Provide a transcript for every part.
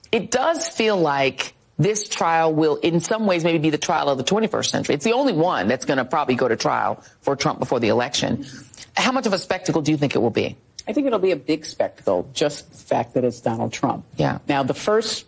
it does feel like this trial will, in some ways, maybe be the trial of the 21st century. It's the only one that's going to probably go to trial for Trump before the election. How much of a spectacle do you think it will be? I think it'll be a big spectacle, just the fact that it's Donald Trump. Yeah. Now, the first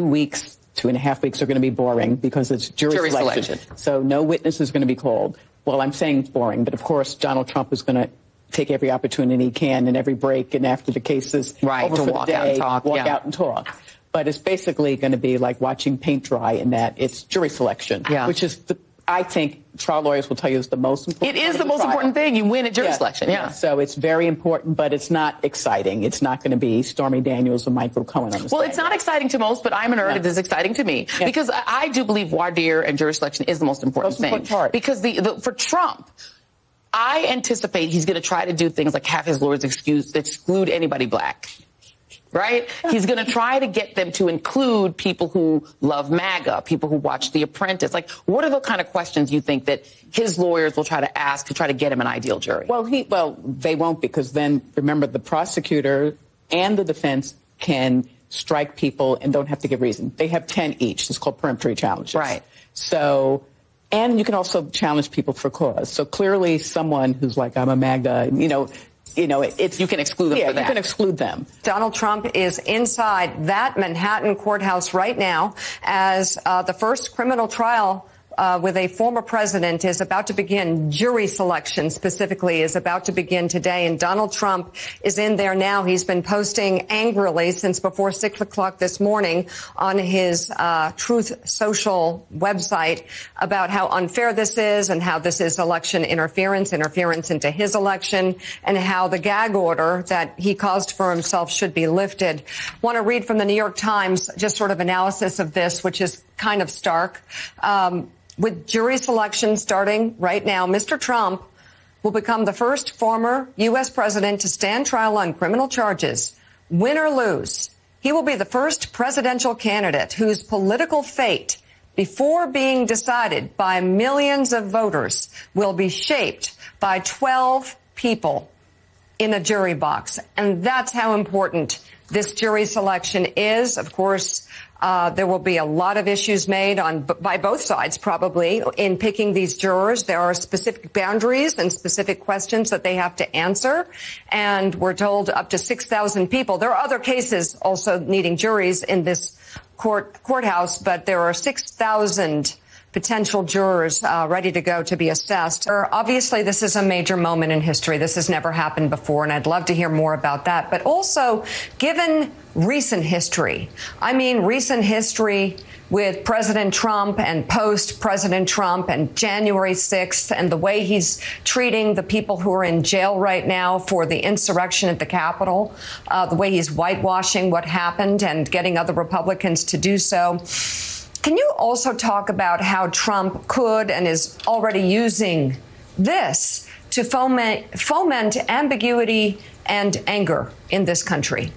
2.5 weeks are going to be boring because it's jury selection. So no witness is going to be called. Well, I'm saying it's boring, but of course, Donald Trump is going to take every opportunity he can in every break and after the case is over for the day, walk out and talk. But it's basically going to be like watching paint dry in that it's jury selection, which is, I think, trial lawyers will tell you is the most important. It is the most important thing. You win at jury selection, So it's very important, but it's not exciting. It's not going to be Stormy Daniels or Michael Cohen on the Well, it's not exciting to most, but I'm an nerd. It is exciting to me because I do believe voir dire and jury selection is the most important thing. Because for Trump, I anticipate he's going to try to do things like have his lawyers exclude anybody black. Right? He's going to try to get them to include people who love MAGA, people who watch The Apprentice. Like, what are the kind of questions you think that his lawyers will try to ask to try to get him an ideal jury? Well, they won't, because then, remember, the prosecutor and the defense can strike people and don't have to give reason. They have 10 each. It's called peremptory challenges. Right. So, and you can also challenge people for cause. So clearly someone who's like, I'm a MAGA, you can exclude them for that. You can exclude them. Donald Trump is inside that Manhattan courthouse right now as the first criminal trial with a former president is about to begin. Jury selection specifically is about to begin today. And Donald Trump is in there now. He's been posting angrily since before 6 o'clock this morning on his Truth Social website about how unfair this is and how this is election interference into his election, and how the gag order that he caused for himself should be lifted. Want to read from the New York Times, just sort of analysis of this, which is kind of stark. With jury selection starting right now, Mr. Trump will become the first former U.S. president to stand trial on criminal charges. Win or lose, he will be the first presidential candidate whose political fate, before being decided by millions of voters, will be shaped by 12 people in a jury box. And that's how important this jury selection is. Of course, there will be a lot of issues made by both sides, probably, in picking these jurors. There are specific boundaries and specific questions that they have to answer. And we're told up to 6,000 people. There are other cases also needing juries in this courthouse, but there are 6,000 potential jurors ready to go to be assessed. Obviously, this is a major moment in history. This has never happened before, and I'd love to hear more about that. But also, given recent history, recent history with President Trump and post-President Trump and January 6th and the way he's treating the people who are in jail right now for the insurrection at the Capitol, the way he's whitewashing what happened and getting other Republicans to do so. Can you also talk about how Trump could and is already using this to foment ambiguity and anger in this country?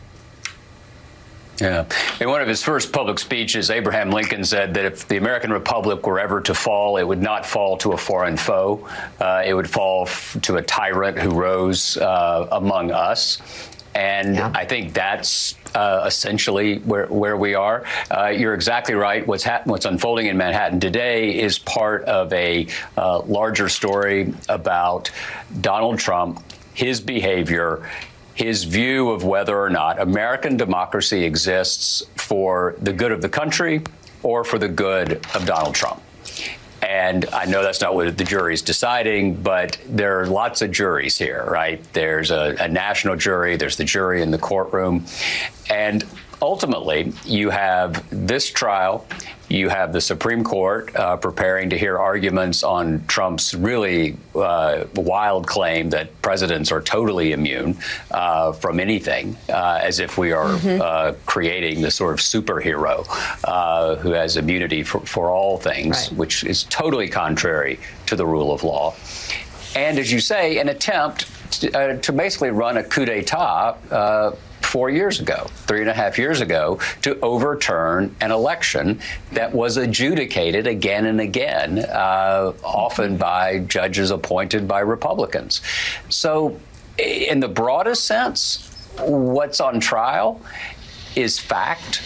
Yeah. In one of his first public speeches, Abraham Lincoln said that if the American Republic were ever to fall, it would not fall to a foreign foe. It would fall to a tyrant who rose among us. And I think that's essentially where we are. You're exactly right. What's unfolding in Manhattan today is part of a larger story about Donald Trump, his behavior, his view of whether or not American democracy exists for the good of the country or for the good of Donald Trump. And I know that's not what the jury's deciding, but there are lots of juries here, right? There's a national jury, there's the jury in the courtroom. And ultimately, you have this trial, you have the Supreme Court preparing to hear arguments on Trump's really wild claim that presidents are totally immune from anything, as if we are creating this sort of superhero who has immunity for all things, which is totally contrary to the rule of law. And as you say, an attempt to basically run a coup d'etat 4 years ago, 3.5 years ago, to overturn an election that was adjudicated again and again, often by judges appointed by Republicans. So in the broadest sense, what's on trial is fact.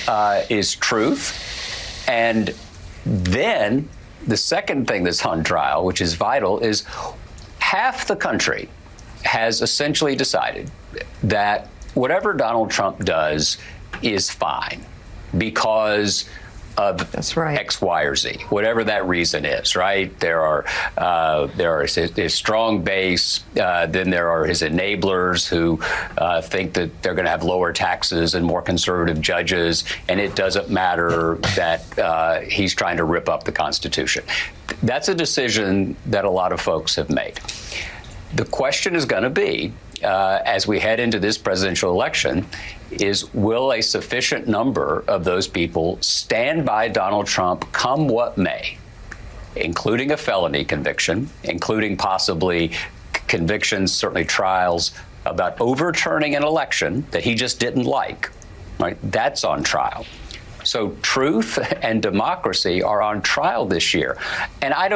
is truth. And then the second thing that's on trial, which is vital, is half the country has essentially decided that whatever Donald Trump does is fine because of X, Y, or Z, whatever that reason is, right? There is his strong base, then there are his enablers who think that they're going to have lower taxes and more conservative judges, and it doesn't matter that he's trying to rip up the Constitution. That's a decision that a lot of folks have made. The question is going to be, as we head into this presidential election, is will a sufficient number of those people stand by Donald Trump come what may, including a felony conviction, including possibly convictions, certainly trials, about overturning an election that he just didn't like, right? That's on trial. So truth and democracy are on trial this year. And I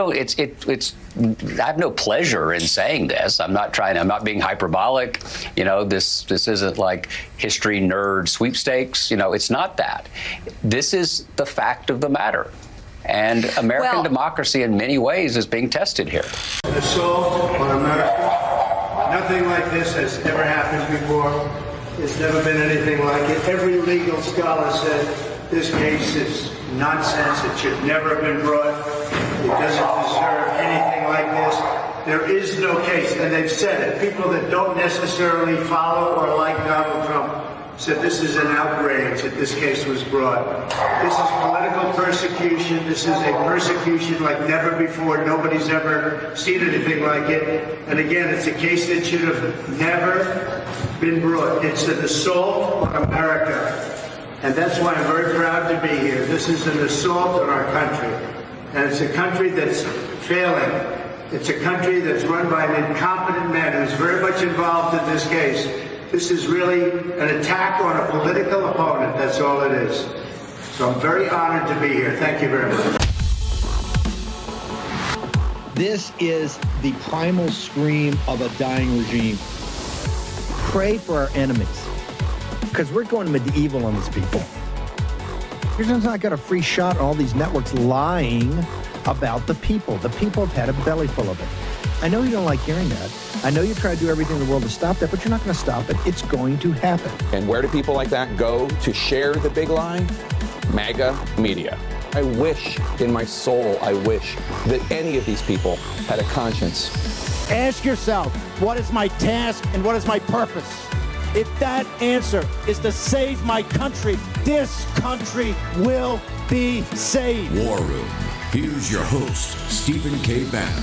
have no pleasure in saying this. I'm not being hyperbolic. This isn't like history nerd sweepstakes. It's not that. This is the fact of the matter. And American democracy in many ways is being tested here. An assault on America. Nothing like this has ever happened before. There's never been anything like it. Every legal scholar said this case is nonsense. It should never have been brought. It doesn't deserve anything like this. There is no case, and they've said it. People that don't necessarily follow or like Donald Trump said this is an outrage that this case was brought. This is political persecution. This is a persecution like never before. Nobody's ever seen anything like it. And again, it's a case that should have never been brought. It's an assault on America. And that's why I'm very proud to be here. This is an assault on our country. And it's a country that's failing. It's a country that's run by an incompetent man who's very much involved in this case. This is really an attack on a political opponent. That's all it is. So I'm very honored to be here. Thank you very much. This is the primal scream of a dying regime. Pray for our enemies, because we're going medieval on these people. Here's not got a free shot on all these networks lying about the people. The people have had a belly full of it. I know you don't like hearing that. I know you try to do everything in the world to stop that, but you're not going to stop it. It's going to happen. And where do people like that go to share the big lie? MAGA media. I wish in my soul, I wish that any of these people had a conscience. Ask yourself, what is my task and what is my purpose? If that answer is to save my country, this country will be saved. War Room. Here's your host, Stephen K. Bannon.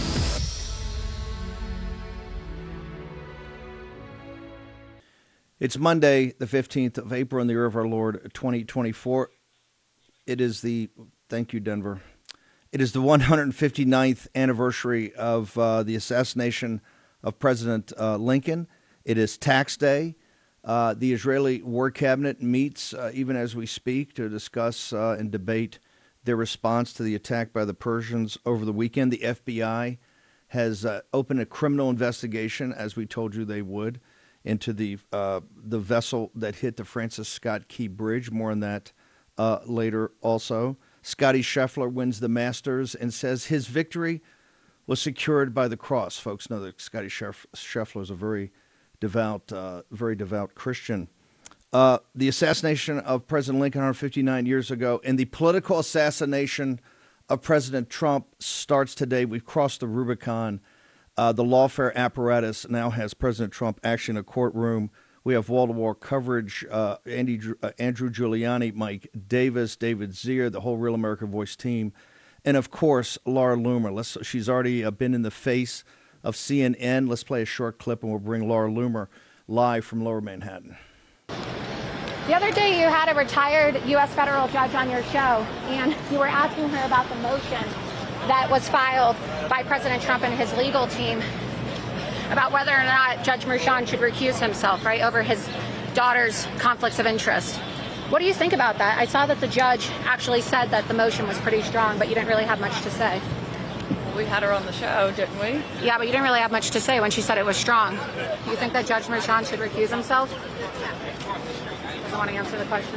It's Monday, the 15th of April in the year of our Lord, 2024. It is thank you, Denver. It is the 159th anniversary of the assassination of President Lincoln. It is tax day. The Israeli War Cabinet meets even as we speak to discuss and debate their response to the attack by the Persians over the weekend. The FBI has opened a criminal investigation, as we told you they would, into the vessel that hit the Francis Scott Key Bridge. More on that later also. Scottie Scheffler wins the Masters and says his victory was secured by the cross. Folks know that Scottie Scheffler is a very devout Christian. The assassination of President Lincoln 159 years ago and the political assassination of President Trump starts today. We've crossed the Rubicon. The lawfare apparatus now has President Trump actually in a courtroom. We have wall-to-wall coverage. Andrew Giuliani, Mike Davis, David Zier, the whole Real American Voice team. And, of course, Laura Loomer. She's already been in the face of CNN. Let's play a short clip, and we'll bring Laura Loomer live from Lower Manhattan. The other day you had a retired U.S. federal judge on your show, and you were asking her about the motion that was filed by President Trump and his legal team about whether or not Judge Merchan should recuse himself, right, over his daughter's conflicts of interest. What do you think about that? I saw that the judge actually said that the motion was pretty strong, but you didn't really have much to say. We had her on the show, didn't we? Yeah, but you didn't really have much to say when she said it was strong. You think that Judge Merchan should recuse himself? doesn't want to answer the question?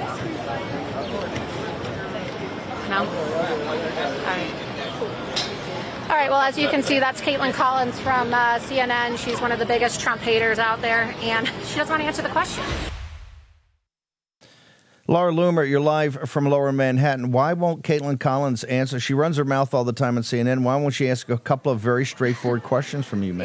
No? All right, well, as you can see, that's Caitlin Collins from CNN. She's one of the biggest Trump haters out there, and she doesn't want to answer the question. Laura Loomer, you're live from Lower Manhattan. Why won't Caitlin Collins answer? She runs her mouth all the time on CNN. Why won't she ask a couple of very straightforward questions from you, man?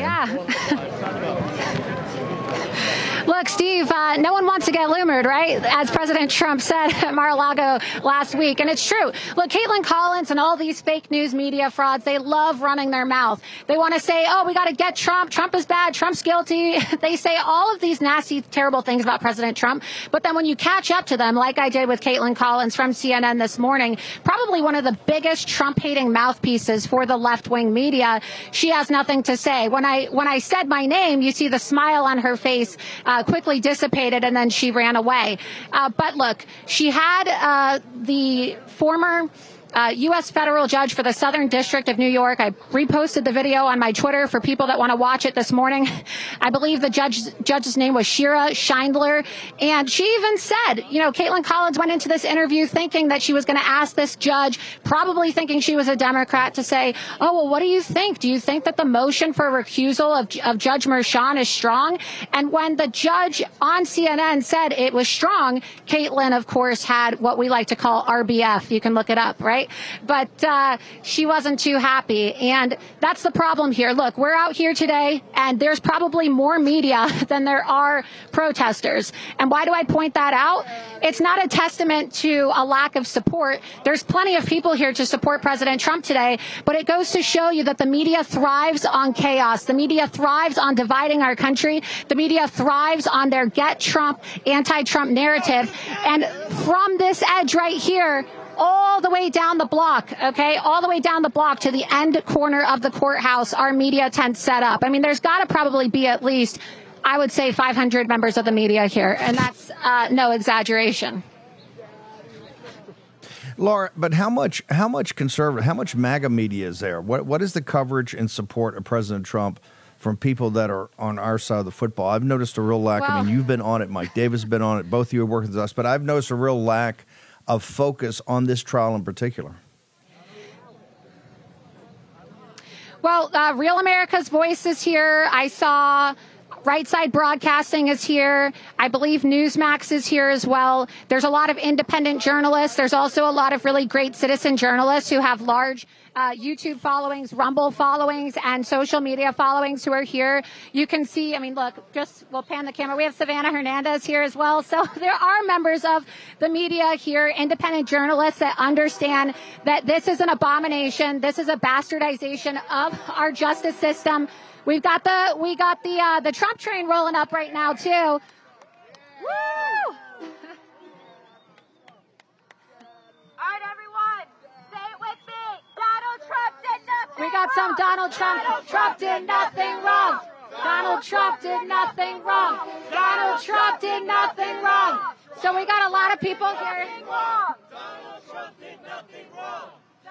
Yeah. Look, Steve, no one wants to get loomered, right? As President Trump said at Mar-a-Lago last week. And it's true. Look, Caitlin Collins and all these fake news media frauds, they love running their mouth. They want to say, oh, we got to get Trump. Trump is bad. Trump's guilty. They say all of these nasty, terrible things about President Trump. But then when you catch up to them, like I did with Caitlin Collins from CNN this morning, probably one of the biggest Trump-hating mouthpieces for the left-wing media, she has nothing to say. When I said my name, you see the smile on her face quickly dissipated, and then she ran away. But look, she had the former U.S. federal judge for the Southern District of New York. I reposted the video on my Twitter for people that want to watch it this morning. I believe the judge's name was Shira Scheindler. And she even said, you know, Caitlin Collins went into this interview thinking that she was going to ask this judge, probably thinking she was a Democrat, to say, oh, well, what do you think? Do you think that the motion for recusal of Judge Merchan is strong? And when the judge on CNN said it was strong, Caitlin, of course, had what we like to call RBF. You can look it up, right? But she wasn't too happy. And that's the problem here. Look, we're out here today, and there's probably more media than there are protesters. And why do I point that out? It's not a testament to a lack of support. There's plenty of people here to support President Trump today, but it goes to show you that the media thrives on chaos. The media thrives on dividing our country. The media thrives on their get Trump, anti-Trump narrative. And from this edge right here, all the way down the block, okay, all the way down the block to the end corner of the courthouse, our media tent set up. I mean, there's got to probably be at least, I would say, 500 members of the media here, and that's no exaggeration. Laura, but how much conservative, how much MAGA media is there? What is the coverage and support of President Trump from people that are on our side of the football? I've noticed a real lack. Well, I mean, you've been on it, Mike Davis has been on it, both of you are working with us, but I've noticed a real lack of focus on this trial in particular. Well, Real America's Voice is here. I saw Right Side Broadcasting is here. I believe Newsmax is here as well. There's a lot of independent journalists. There's also a lot of really great citizen journalists who have large YouTube followings, Rumble followings, and social media followings who are here. You can see, I mean, look, we'll pan the camera. We have Savannah Hernandez here as well. So there are members of the media here, independent journalists that understand that this is an abomination. This is a bastardization of our justice system. We got the Trump train rolling up right now too. Woo! All right, everyone, say it with me. Donald Trump did nothing. We got some Donald Trump. Trump did nothing wrong. Donald Trump did nothing wrong. Donald Trump did nothing wrong. So we got a lot of people here. Donald Trump did nothing wrong.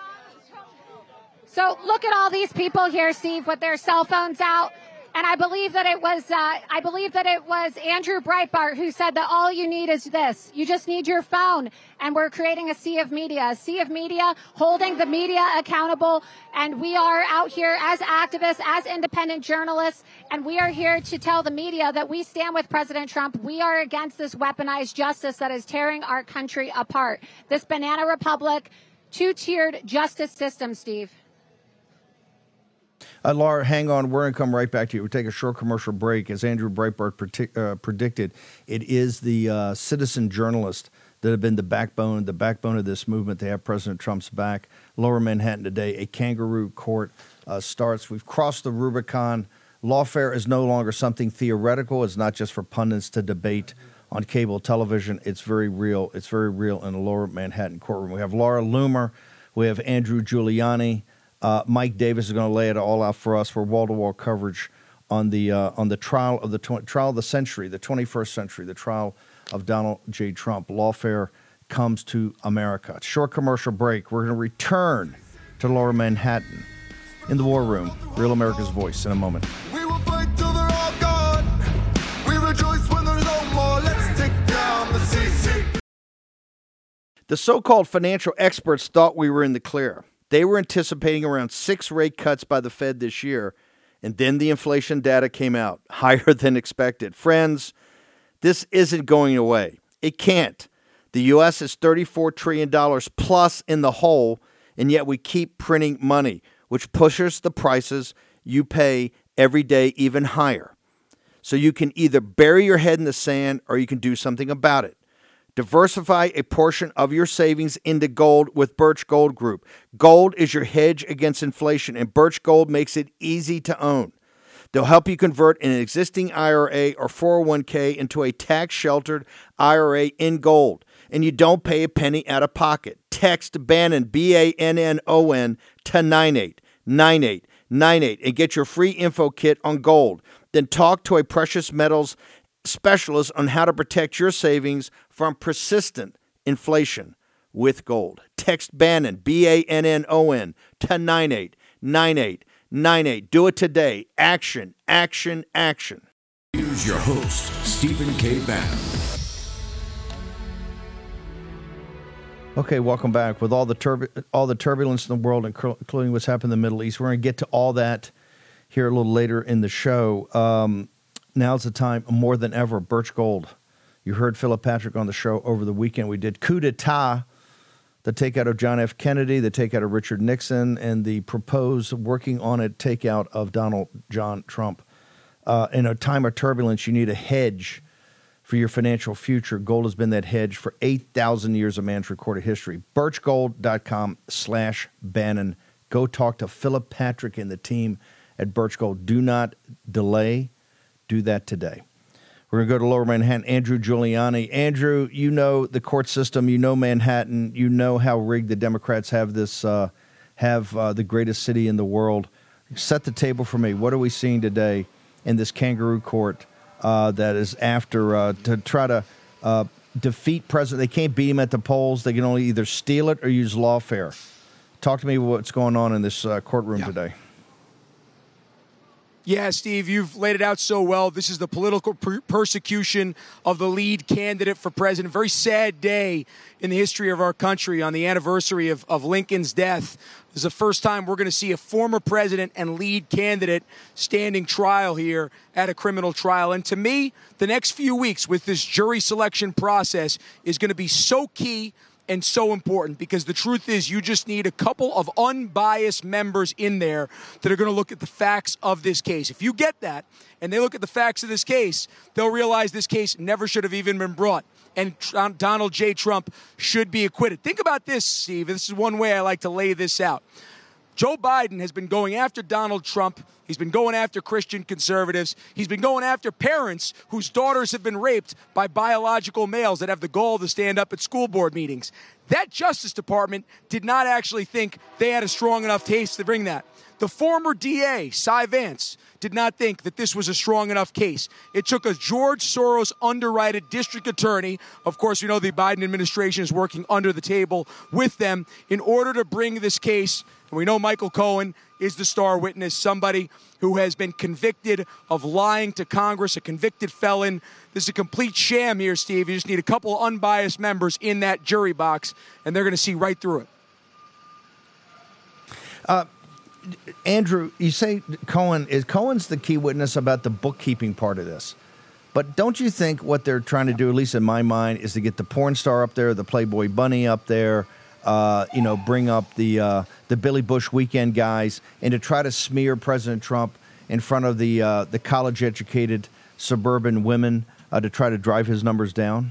So look at all these people here, Steve, with their cell phones out. And I believe that it was Andrew Breitbart who said that all you need is this. You just need your phone. And we're creating a sea of media holding the media accountable. And we are out here as activists, as independent journalists. And we are here to tell the media that we stand with President Trump. We are against this weaponized justice that is tearing our country apart. This banana republic, two-tiered justice system, Steve. Laura, hang on. We're going to come right back to you. We'll take a short commercial break. As Andrew Breitbart predicted, it is the citizen journalists that have been the backbone of this movement. They have President Trump's back. Lower Manhattan today, a kangaroo court starts. We've crossed the Rubicon. Lawfare is no longer something theoretical. It's not just for pundits to debate on cable television. It's very real. It's very real in the Lower Manhattan courtroom. We have Laura Loomer. We have Andrew Giuliani. Mike Davis is going to lay it all out for us for wall-to-wall coverage on the trial of the trial of the century, the 21st century, the trial of Donald J. Trump. Lawfare comes to America. Short commercial break. We're going to return to Lower Manhattan in the War Room. Real America's Voice in a moment. We will fight till they're all gone. We rejoice when there's no more. Let's take down the The so-called financial experts thought we were in the clear. They were anticipating around 6 rate cuts by the Fed this year, and then the inflation data came out, higher than expected. Friends, this isn't going away. It can't. The U.S. is $34 trillion plus in the hole, and yet we keep printing money, which pushes the prices you pay every day even higher. So you can either bury your head in the sand or you can do something about it. Diversify a portion of your savings into gold with Birch Gold Group. Gold is your hedge against inflation, and Birch Gold makes it easy to own. They'll help you convert an existing IRA or 401k into a tax-sheltered IRA in gold, and you don't pay a penny out of pocket. Text Bannon, B-A-N-N-O-N, to 989898 and get your free info kit on gold. Then talk to a precious metals specialist on how to protect your savings from persistent inflation with gold. Text Bannon, B-A-N-N-O-N, to 989898. Do it today. Action, action, action. Here's your host, Stephen K. Bannon. Okay, welcome back. With all the turbulence in the world, including what's happened in the Middle East, we're going to get to all that here a little later in the show. Now's the time, more than ever, Birch Gold. You heard Philip Patrick on the show over the weekend. We did coup d'etat, the takeout of John F. Kennedy, the takeout of Richard Nixon, and the proposed working on it takeout of Donald John Trump. In a time of turbulence, you need a hedge for your financial future. Gold has been that hedge for 8,000 years of man's recorded history. Birchgold.com/Bannon. Go talk to Philip Patrick and the team at Birch Gold. Do not delay. Do that today. We're going to go to Lower Manhattan. Andrew Giuliani. Andrew, you know the court system. You know Manhattan. You know how rigged the Democrats have this, the greatest city in the world. Set the table for me. What are we seeing today in this kangaroo court that is after to try to defeat President? They can't beat him at the polls. They can only either steal it or use lawfare. Talk to me about what's going on in this courtroom today. Yeah, Steve, you've laid it out so well. This is the political persecution of the lead candidate for president. Very sad day in the history of our country on the anniversary of Lincoln's death. This is the first time we're going to see a former president and lead candidate standing trial here at a criminal trial. And to me, the next few weeks with this jury selection process is going to be so key and so important, because the truth is you just need a couple of unbiased members in there that are going to look at the facts of this case. If you get that and they look at the facts of this case, they'll realize this case never should have even been brought, and Donald J. Trump should be acquitted. Think about this, Steve. This is one way I like to lay this out. Joe Biden has been going after Donald Trump. He's been going after Christian conservatives. He's been going after parents whose daughters have been raped by biological males that have the gall to stand up at school board meetings. That Justice Department did not actually think they had a strong enough case to bring that. The former DA, Cy Vance, did not think that this was a strong enough case. It took a George Soros underwritten district attorney. Of course, we know the Biden administration is working under the table with them in order to bring this case. And we know Michael Cohen is the star witness, somebody who has been convicted of lying to Congress, a convicted felon. This is a complete sham here, Steve. You just need a couple unbiased members in that jury box, and they're going to see right through it. Andrew, you say Cohen's the key witness about the bookkeeping part of this. But don't you think what they're trying to do, at least in my mind, is to get the porn star up there, the Playboy Bunny up there, bring up the Billy Bush weekend guys, and to try to smear President Trump in front of the college-educated suburban women to try to drive his numbers down?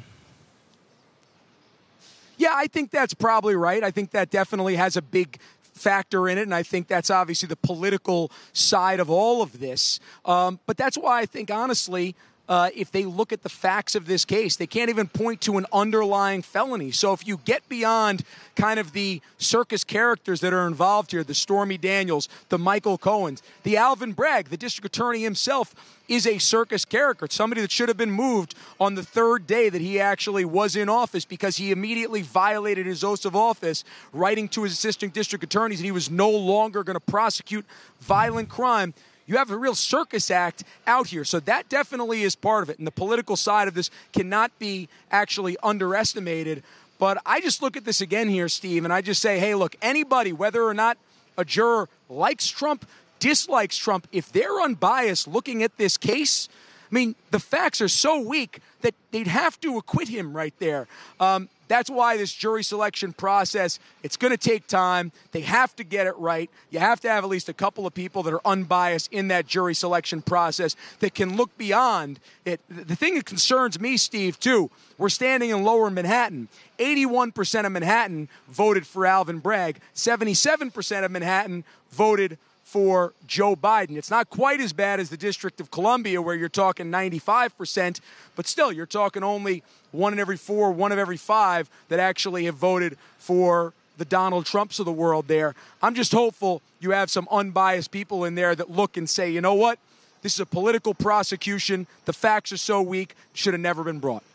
Yeah, I think that's probably right. I think that definitely has a big factor in it, and I think that's obviously the political side of all of this. But that's why I think, honestly, if they look at the facts of this case, they can't even point to an underlying felony. So if you get beyond kind of the circus characters that are involved here, the Stormy Daniels, the Michael Cohens, the Alvin Bragg, the district attorney himself is a circus character, somebody that should have been moved on the third day that he actually was in office because he immediately violated his oath of office, writing to his assistant district attorneys that he was no longer going to prosecute violent crime. You have a real circus act out here. So that definitely is part of it. And the political side of this cannot be actually underestimated. But I just look at this again here, Steve, and I just say, hey, look, anybody, whether or not a juror likes Trump, dislikes Trump, if they're unbiased looking at this case, I mean, the facts are so weak that they'd have to acquit him right there. That's why this jury selection process, it's going to take time. They have to get it right. You have to have at least a couple of people that are unbiased in that jury selection process that can look beyond it. The thing that concerns me, Steve, too, we're standing in lower Manhattan. 81% of Manhattan voted for Alvin Bragg. 77% of Manhattan voted for Joe Biden. It's not quite as bad as the District of Columbia where you're talking 95%, but still you're talking only 1 in every 4, 1 of every 5 that actually have voted for the Donald Trumps of the world there. I'm just hopeful you have some unbiased people in there that look and say, you know what? This is a political prosecution. The facts are so weak, should have never been brought.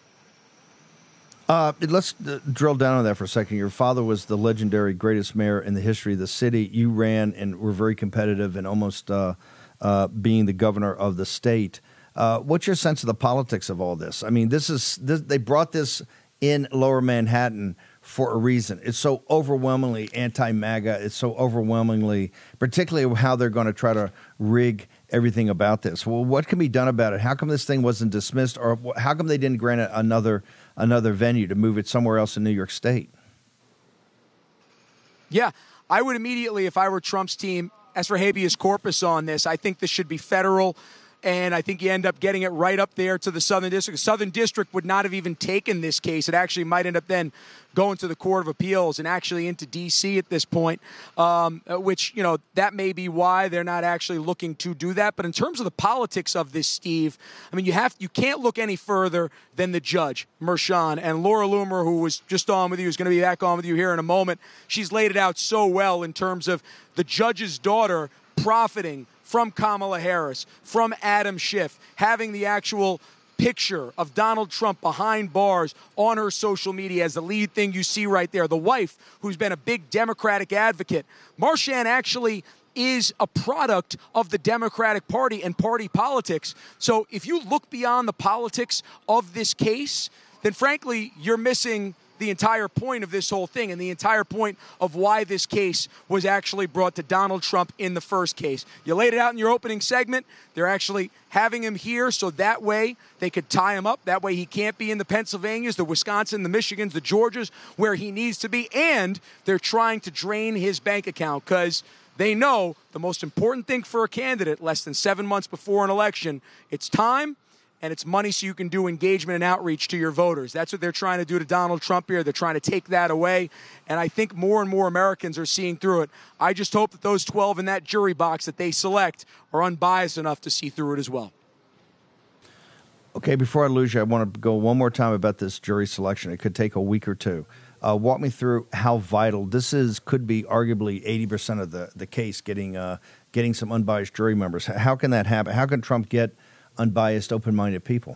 Let's drill down on that for a second. Your father was the legendary greatest mayor in the history of the city. You ran and were very competitive and almost being the governor of the state. What's your sense of the politics of all this? I mean, they brought this in Lower Manhattan for a reason. It's so overwhelmingly anti-MAGA. It's so overwhelmingly, particularly how they're going to try to rig everything about this. Well, what can be done about it? How come this thing wasn't dismissed, or how come they didn't grant another venue to move it somewhere else in New York State? Yeah, I would immediately, if I were Trump's team, ask for habeas corpus on this. I think this should be federal, and I think you end up getting it right up there to the Southern District. The Southern District would not have even taken this case. It actually might end up then going to the Court of Appeals and actually into D.C. at this point, which, that may be why they're not actually looking to do that. But in terms of the politics of this, Steve, I mean, you can't look any further than the judge, Merchan, and Laura Loomer, who was just on with you, is going to be back on with you here in a moment. She's laid it out so well in terms of the judge's daughter profiting from Kamala Harris, from Adam Schiff, having the actual picture of Donald Trump behind bars on her social media as the lead thing you see right there. The wife, who's been a big Democratic advocate. Merchan actually is a product of the Democratic Party and party politics. So if you look beyond the politics of this case, then frankly, you're missing the entire point of this whole thing and the entire point of why this case was actually brought to Donald Trump in the first case. You laid it out in your opening segment. They're actually having him here so that way they could tie him up. That way he can't be in the Pennsylvanias, the Wisconsin, the Michigans, the Georgias, where he needs to be. And they're trying to drain his bank account because they know the most important thing for a candidate less than 7 months before an election, it's time. And it's money so you can do engagement and outreach to your voters. That's what they're trying to do to Donald Trump here. They're trying to take that away. And I think more and more Americans are seeing through it. I just hope that those 12 in that jury box that they select are unbiased enough to see through it as well. Okay, before I lose you, I want to go one more time about this jury selection. It could take a week or two. Walk me through how vital this is. Could be arguably 80% of the case, getting some unbiased jury members. How can that happen? How can Trump get unbiased, open-minded people?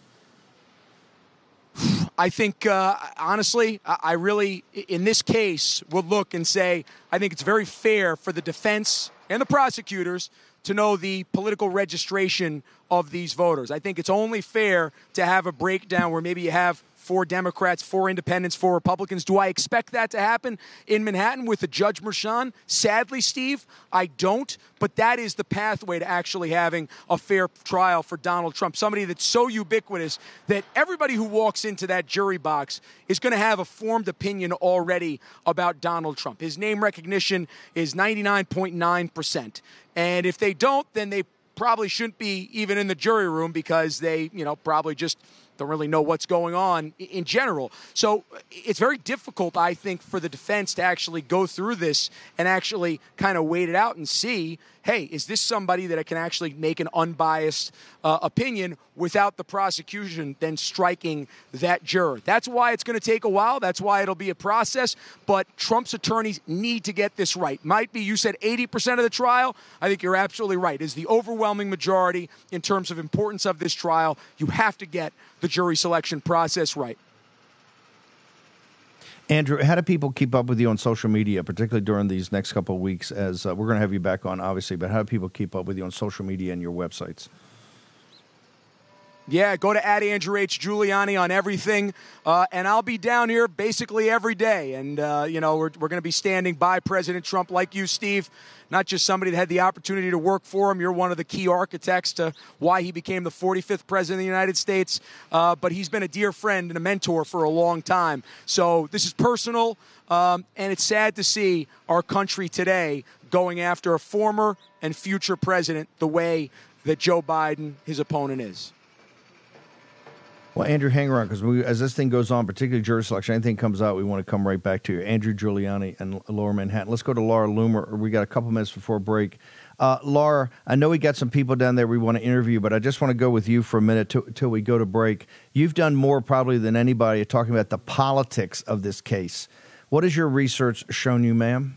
I think, honestly, I really, in this case, would look and say, I think it's very fair for the defense and the prosecutors to know the political registration of these voters. I think it's only fair to have a breakdown where maybe you have 4 Democrats, 4 independents, 4 Republicans. Do I expect that to happen in Manhattan with the Judge Merchan? Sadly, Steve, I don't. But that is the pathway to actually having a fair trial for Donald Trump. Somebody that's so ubiquitous that everybody who walks into that jury box is going to have a formed opinion already about Donald Trump. His name recognition is 99.9%. And if they don't, then they probably shouldn't be even in the jury room because they, probably just don't really know what's going on in general. So it's very difficult, I think, for the defense to actually go through this and actually kind of wait it out and see, hey, is this somebody that I can actually make an unbiased opinion without the prosecution then striking that juror? That's why it's going to take a while. That's why it'll be a process. But Trump's attorneys need to get this right. Might be, you said 80% of the trial. I think you're absolutely right. Is the overwhelming majority in terms of importance of this trial. You have to get the jury selection process right. Andrew, how do people keep up with you on social media, particularly during these next couple of weeks? As we're going to have you back on, obviously, but how do people keep up with you on social media and your websites? Yeah, go to @AndrewHGiuliani on everything, and I'll be down here basically every day. And, we're going to be standing by President Trump like you, Steve, not just somebody that had the opportunity to work for him. You're one of the key architects to why he became the 45th president of the United States, but he's been a dear friend and a mentor for a long time. So this is personal, and it's sad to see our country today going after a former and future president the way that Joe Biden, his opponent, is. Well, Andrew, hang around, because as this thing goes on, particularly jury selection, anything comes out, we want to come right back to you. Andrew Giuliani and Lower Manhattan. Let's go to Laura Loomer. We got a couple minutes before break. Laura, I know we got some people down there we want to interview, but I just want to go with you for a minute till we go to break. You've done more probably than anybody talking about the politics of this case. What has your research shown you, ma'am?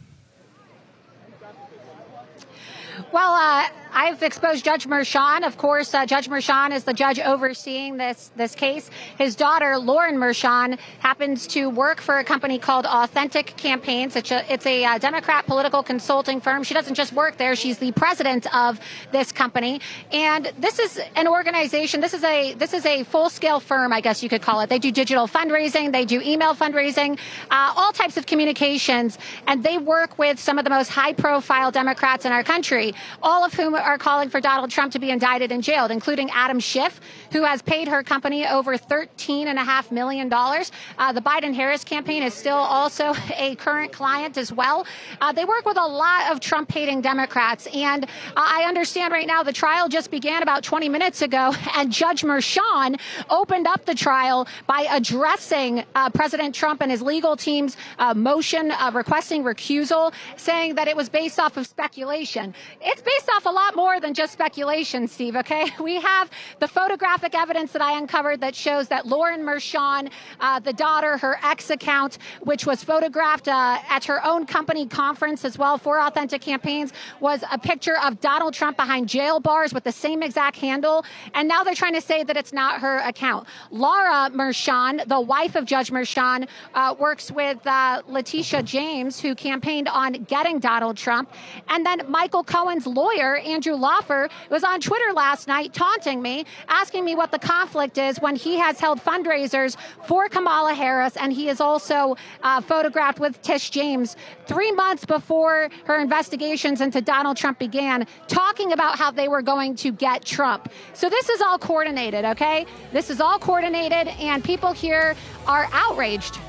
Well, I've exposed Judge Merchan. Of course, Judge Merchan is the judge overseeing this case. His daughter, Lauren Merchan, happens to work for a company called Authentic Campaigns. It's a Democrat political consulting firm. She doesn't just work there. She's the president of this company. And this is an organization. This is a full-scale firm, I guess you could call it. They do digital fundraising. They do email fundraising, all types of communications. And they work with some of the most high-profile Democrats in our country, all of whom are calling for Donald Trump to be indicted and jailed, including Adam Schiff, who has paid her company over $13.5 million. The Biden-Harris campaign is still also a current client as well. They work with a lot of Trump-hating Democrats. And I understand right now the trial just began about 20 minutes ago, and Judge Merchan opened up the trial by addressing President Trump and his legal team's motion requesting recusal, saying that it was based off of speculation. It's based off a lot more than just speculation, Steve, okay? We have the photographic evidence that I uncovered that shows that Lauren Merchan, the daughter, her X account, which was photographed at her own company conference as well for Authentic Campaigns, was a picture of Donald Trump behind jail bars with the same exact handle. And now they're trying to say that it's not her account. Laura Merchan, the wife of Judge Merchan, works with Letitia James, who campaigned on getting Donald Trump. And then Michael Cohen's lawyer, Andrew Lawfer, was on Twitter last night taunting me, asking me what the conflict is when he has held fundraisers for Kamala Harris, and he is also photographed with Tish James 3 months before her investigations into Donald Trump began, talking about how they were going to get Trump. So this is all coordinated, okay? This is all coordinated, and people here are outraged.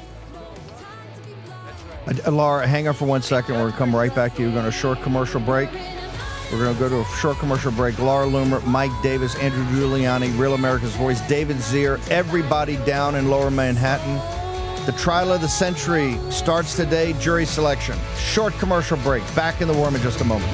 Laura, hang on for 1 second. We're going to come right back to you. We're going to a short commercial break. We're going to go to a short commercial break. Laura Loomer, Mike Davis, Andrew Giuliani, Real America's Voice, David Zier, everybody down in Lower Manhattan. The trial of the century starts today, jury selection. Short commercial break. Back in the War Room in just a moment.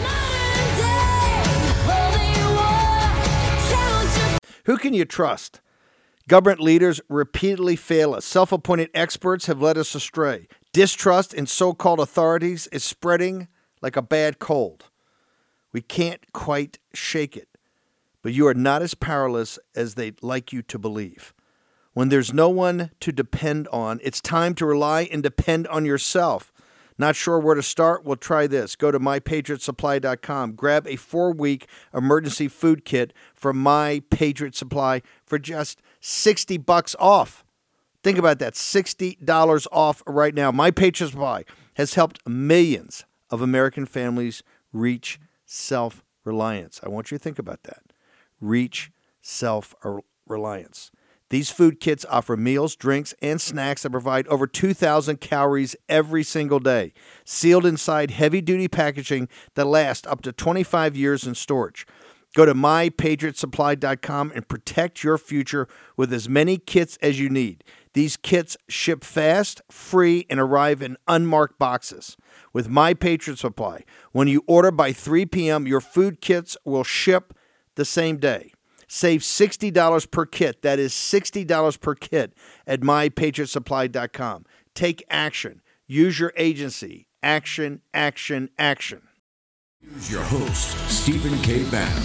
Who can you trust? Government leaders repeatedly fail us. Self-appointed experts have led us astray. Distrust in so-called authorities is spreading like a bad cold. We can't quite shake it, but you are not as powerless as they'd like you to believe. When there's no one to depend on, it's time to rely and depend on yourself. Not sure where to start? Well, try this. Go to MyPatriotSupply.com. Grab a 4-week emergency food kit from My Patriot Supply for just $60 off. Think about that, $60 off right now. My Patriot Supply has helped millions of American families reach self-reliance. I want you to think about that. Reach self-reliance. These food kits offer meals, drinks, and snacks that provide over 2,000 calories every single day, sealed inside heavy-duty packaging that lasts up to 25 years in storage. Go to MyPatriotSupply.com and protect your future with as many kits as you need. These kits ship fast, free, and arrive in unmarked boxes. With My Patriot Supply, when you order by 3 p.m., your food kits will ship the same day. Save $60 per kit. That is $60 per kit at MyPatriotSupply.com. Take action. Use your agency. Action, action, action. Here's your host, Stephen K. Bannon.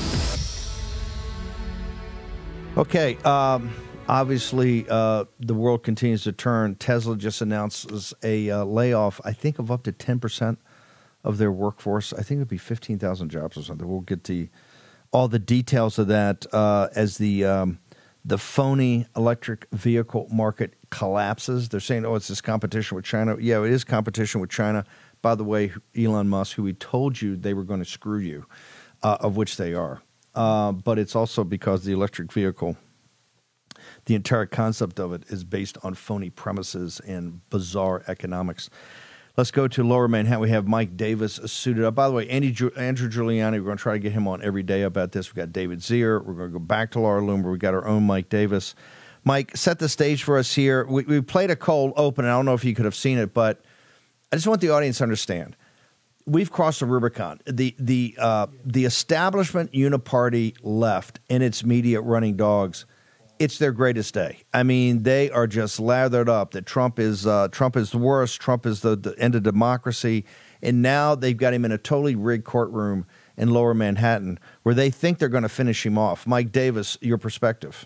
Okay, obviously, the world continues to turn. Tesla just announces a layoff, I think, of up to 10% of their workforce. I think it would be 15,000 jobs or something. We'll get to all the details of that as the the phony electric vehicle market collapses. They're saying, it's this competition with China. Yeah, it is competition with China. By the way, Elon Musk, who we told you they were going to screw you, of which they are. But it's also because the electric vehicle, the entire concept of it is based on phony premises and bizarre economics. Let's go to Lower Manhattan. We have Mike Davis suited up. By the way, Andrew Giuliani, we're going to try to get him on every day about this. We've got David Zier. We're going to go back to Laura Loomer. We've got our own Mike Davis. Mike, set the stage for us here. We played a cold open. I don't know if you could have seen it, but I just want the audience to understand. We've crossed the Rubicon. The establishment uniparty left and its media running dogs, it's their greatest day. I mean, they are just lathered up that Trump is the worst. Trump is the end of democracy. And now they've got him in a totally rigged courtroom in Lower Manhattan where they think they're going to finish him off. Mike Davis, your perspective.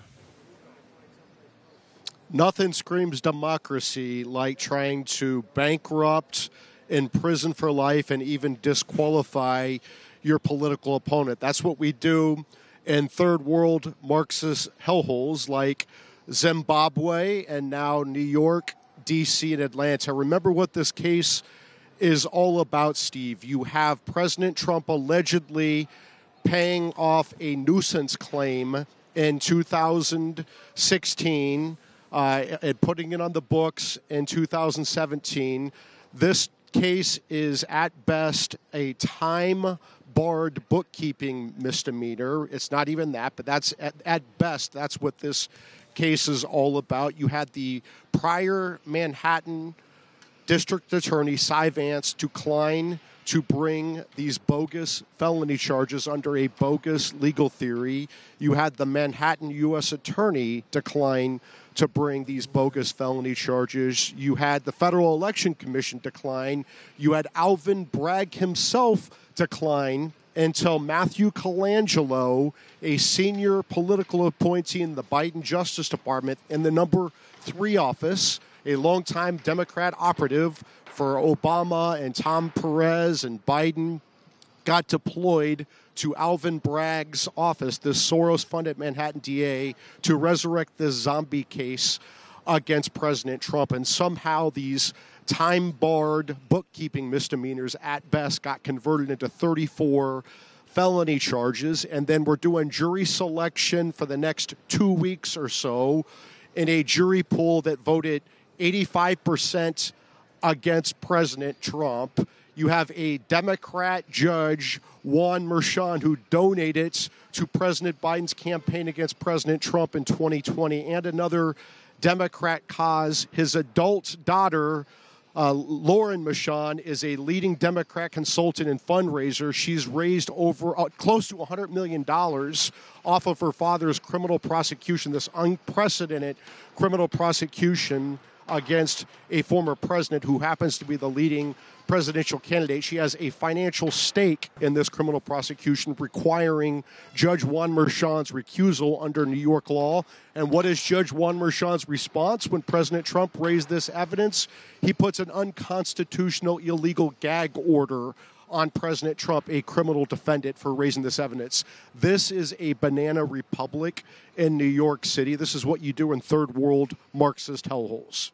Nothing screams democracy like trying to bankrupt, imprison for life, and even disqualify your political opponent. That's what we do in third world Marxist hellholes like Zimbabwe and now New York, D.C., and Atlanta. Remember what this case is all about, Steve. You have President Trump allegedly paying off a nuisance claim in 2016 and putting it on the books in 2017. This case is at best a time-barred bookkeeping misdemeanor. It's not even that, but that's at best, that's what this case is all about. You had the prior Manhattan District Attorney, Cy Vance, decline to bring these bogus felony charges under a bogus legal theory. You had the Manhattan U.S. Attorney decline to bring these bogus felony charges. You had the Federal Election Commission decline. You had Alvin Bragg himself decline until Matthew Colangelo, a senior political appointee in the Biden Justice Department in the number 3 office, a longtime Democrat operative for Obama and Tom Perez and Biden, got deployed to Alvin Bragg's office, this Soros-funded Manhattan DA, to resurrect this zombie case against President Trump. And somehow these time-barred bookkeeping misdemeanors at best got converted into 34 felony charges. And then we're doing jury selection for the next 2 weeks or so in a jury pool that voted 85% against President Trump. You have a Democrat judge, Juan Merchan, who donated to President Biden's campaign against President Trump in 2020, and another Democrat cause. His adult daughter, Lauren Merchan, is a leading Democrat consultant and fundraiser. She's raised over close to $100 million off of her father's criminal prosecution, this unprecedented criminal prosecution against a former president who happens to be the leading presidential candidate. She has a financial stake in this criminal prosecution requiring Judge Juan Merchan's recusal under New York law. And what is Judge Juan Merchan's response when President Trump raised this evidence? He puts an unconstitutional, illegal gag order on President Trump, a criminal defendant, for raising this evidence. This is a banana republic in New York City. This is what you do in third world Marxist hellholes.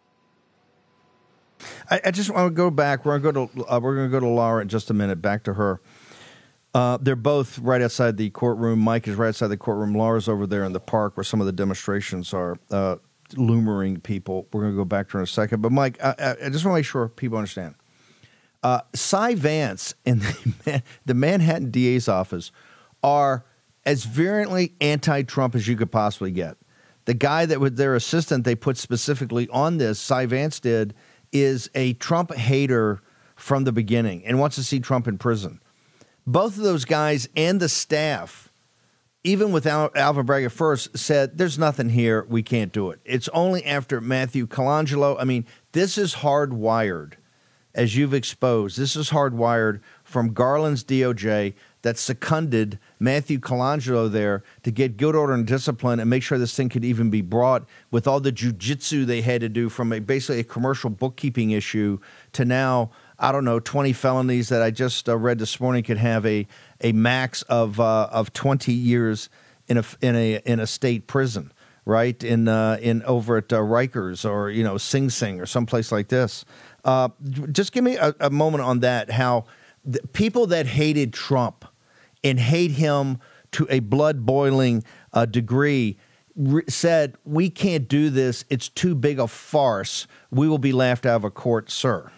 I just want to go back. We're going to go to Laura in just a minute. Back to her. They're both right outside the courtroom. Mike is right outside the courtroom. Laura's over there in the park where some of the demonstrations are, lumering people. We're going to go back to her in a second. But Mike, I just want to make sure people understand. Cy Vance and the Manhattan DA's office are as virulently anti-Trump as you could possibly get. The guy that was their assistant they put specifically on this, Cy Vance did, is a Trump hater from the beginning and wants to see Trump in prison. Both of those guys and the staff, even without Alvin Bragg at first, said, there's nothing here, we can't do it. It's only after Matthew Colangelo. I mean, this is hardwired. As you've exposed, this is hardwired from Garland's DOJ that seconded Matthew Colangelo there to get good order and discipline and make sure this thing could even be brought with all the jujitsu they had to do from basically a commercial bookkeeping issue to now, 20 felonies that I just read this morning could have a max of 20 years in a state prison. right? In over at Rikers or Sing Sing or someplace like this. Just give me a moment on that. How the people that hated Trump and hate him to a blood boiling degree said, "We can't do this. It's too big a farce. We will be laughed out of a court, sir."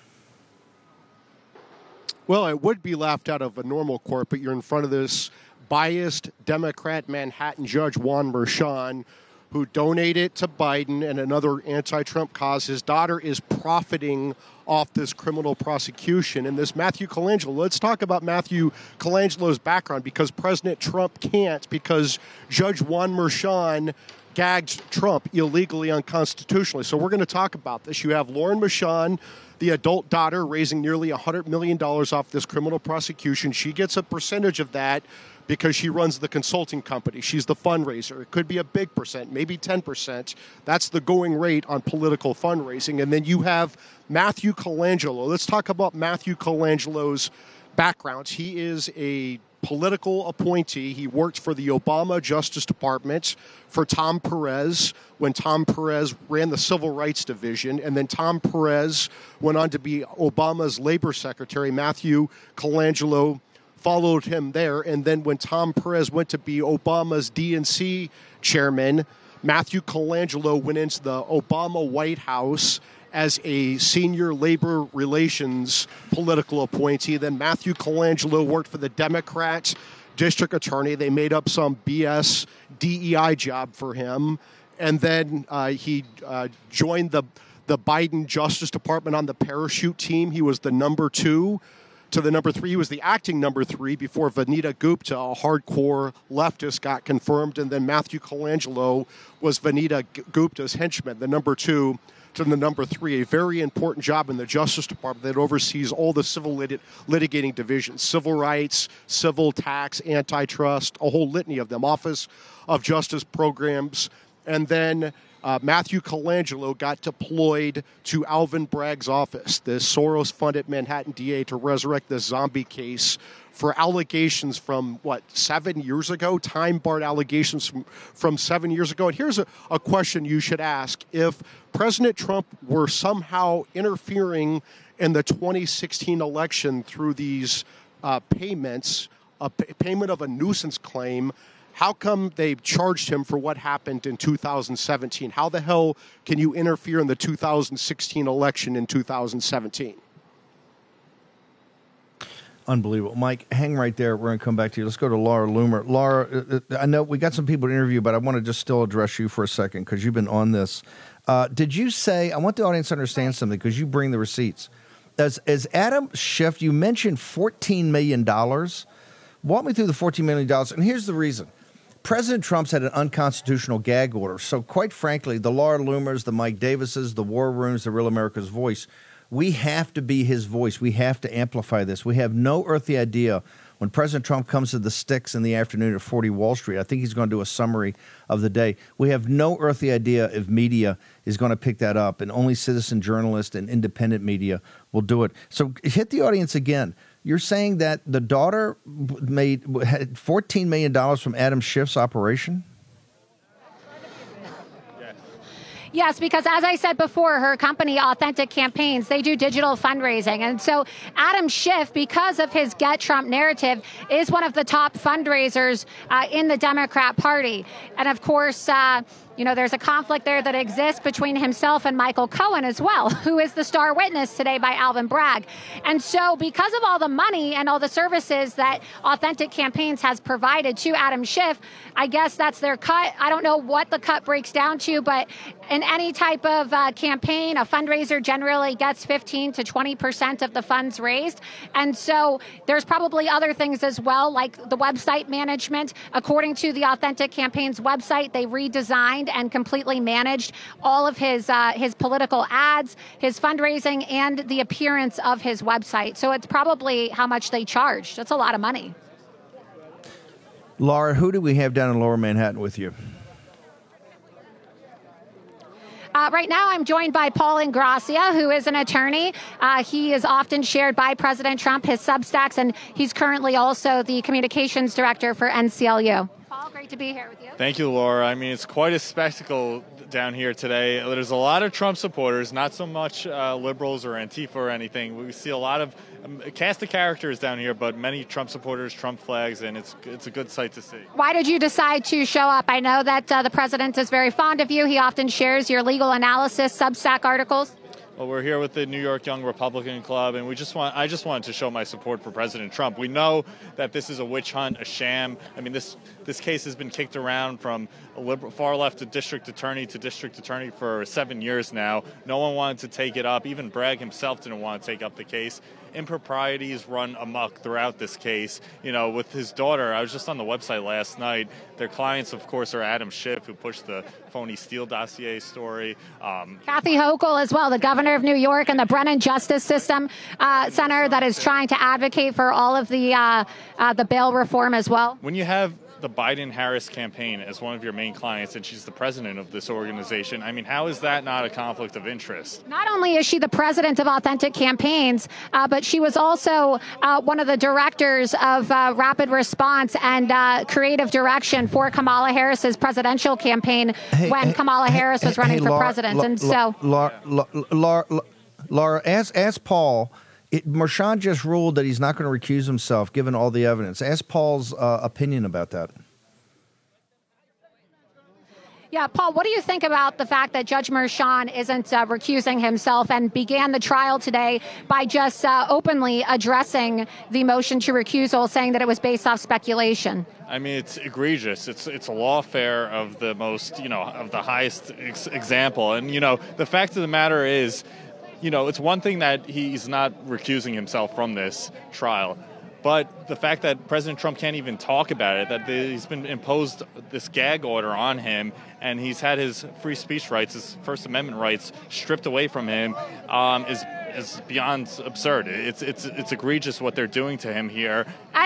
Well, it would be laughed out of a normal court, but you're in front of this biased Democrat Manhattan judge, Juan Merchan, who donated to Biden and another anti-Trump cause. His daughter is profiting off this criminal prosecution. And this Matthew Colangelo, let's talk about Matthew Colangelo's background, because President Trump can't, because Judge Juan Merchan gagged Trump illegally, unconstitutionally. So we're going to talk about this. You have Lauren Merchan, the adult daughter, raising nearly $100 million off this criminal prosecution. She gets a percentage of that because she runs the consulting company. She's the fundraiser. It could be a big percent, maybe 10%. That's the going rate on political fundraising. And then you have Matthew Colangelo. Let's talk about Matthew Colangelo's background. He is a political appointee. He worked for the Obama Justice Department for Tom Perez when Tom Perez ran the Civil Rights Division. And then Tom Perez went on to be Obama's labor secretary. Matthew Colangelo followed him there. And then when Tom Perez went to be Obama's DNC chairman, Matthew Colangelo went into the Obama White House as a senior labor relations political appointee. Then Matthew Colangelo worked for the Democrat district attorney. They made up some BS DEI job for him. And then he joined the Biden Justice Department on the parachute team. He was the number 2 to the number 3. He was the acting number 3 before Vanita Gupta, a hardcore leftist, got confirmed. And then Matthew Colangelo was Vanita Gupta's henchman, the number 2 to the number 3, a very important job in the Justice Department that oversees all the civil litigating divisions, civil rights, civil tax, antitrust, a whole litany of them, Office of Justice programs. And then Matthew Colangelo got deployed to Alvin Bragg's office, the Soros-funded Manhattan DA, to resurrect the zombie case for allegations from, 7 years ago? Time-barred allegations from 7 years ago. And here's a question you should ask. If President Trump were somehow interfering in the 2016 election through these payments, payment of a nuisance claim, how come they charged him for what happened in 2017? How the hell can you interfere in the 2016 election in 2017? Unbelievable. Mike, hang right there. We're going to come back to you. Let's go to Laura Loomer. Laura, I know we got some people to interview, but I want to just still address you for a second because you've been on this. Did you say, I want the audience to understand something because you bring the receipts. As Adam Schiff, you mentioned $14 million. Walk me through the $14 million. And here's the reason. President Trump's had an unconstitutional gag order. So quite frankly, the Laura Loomers, the Mike Davises, the War Rooms, the Real America's Voice, we have to be his voice. We have to amplify this. We have no earthly idea when President Trump comes to the sticks in the afternoon at 40 Wall Street. I think he's going to do a summary of the day. We have no earthly idea if media is going to pick that up, and only citizen journalists and independent media will do it. So hit the audience again. You're saying that the daughter had $14 million from Adam Schiff's operation? Yes, because as I said before, her company, Authentic Campaigns, they do digital fundraising. And so Adam Schiff, because of his Get Trump narrative, is one of the top fundraisers in the Democrat Party. And of course, there's a conflict there that exists between himself and Michael Cohen as well, who is the star witness today by Alvin Bragg. And so because of all the money and all the services that Authentic Campaigns has provided to Adam Schiff, I guess that's their cut. I don't know what the cut breaks down to, but in any type of campaign, a fundraiser generally gets 15 to 20% of the funds raised. And so there's probably other things as well, like the website management. According to the Authentic Campaigns website, they redesigned and completely managed all of his political ads, his fundraising, and the appearance of his website. So it's probably how much they charged. That's a lot of money. Laura, who do we have down in Lower Manhattan with you? Right now, I'm joined by Paul Ingrassia, who is an attorney. He is often shared by President Trump, his Substacks, and he's currently also the communications director for NCLU. Paul, great to be here with you. Thank you, Laura. I mean, it's quite a spectacle down here today. There's a lot of Trump supporters, not so much liberals or Antifa or anything. We see a lot of cast of characters down here, but many Trump supporters, Trump flags, and it's a good sight to see. Why did you decide to show up? I know that the president is very fond of you. He often shares your legal analysis, Substack articles. Well, we're here with the New York Young Republican Club, and I just wanted to show my support for President Trump. We know that this is a witch hunt, a sham. I mean, this case has been kicked around from a far left district attorney for 7 years now. No one wanted to take it up. Even Bragg himself didn't want to take up the case. Improprieties run amok throughout this case. You know, with his daughter, I was just on the website last night. Their clients, of course, are Adam Schiff, who pushed the phony Steele dossier story. Kathy Hochul as well, the governor of New York, and the Brennan Justice System Center that is trying to advocate for all of the bail reform as well. When you have the Biden-Harris campaign as one of your main clients, and she's the president of this organization, I mean, how is that not a conflict of interest? Not only is she the president of Authentic Campaigns, but she was also one of the directors of Rapid Response and Creative Direction for Kamala Harris's presidential campaign when Kamala Harris was running for president. Laura, ask Paul. Merchan just ruled that he's not going to recuse himself, given all the evidence. Ask Paul's opinion about that. Yeah, Paul, what do you think about the fact that Judge Merchan isn't recusing himself and began the trial today by just openly addressing the motion to recusal, saying that it was based off speculation? I mean, it's egregious. It's a lawfare of the most, of the highest example. And, the fact of the matter is, it's one thing that he's not recusing himself from this trial, but the fact that President Trump can't even talk about it, that he's been imposed this gag order on him, and he's had his free speech rights, his First Amendment rights, stripped away from him, is beyond absurd. It's egregious what they're doing to him here.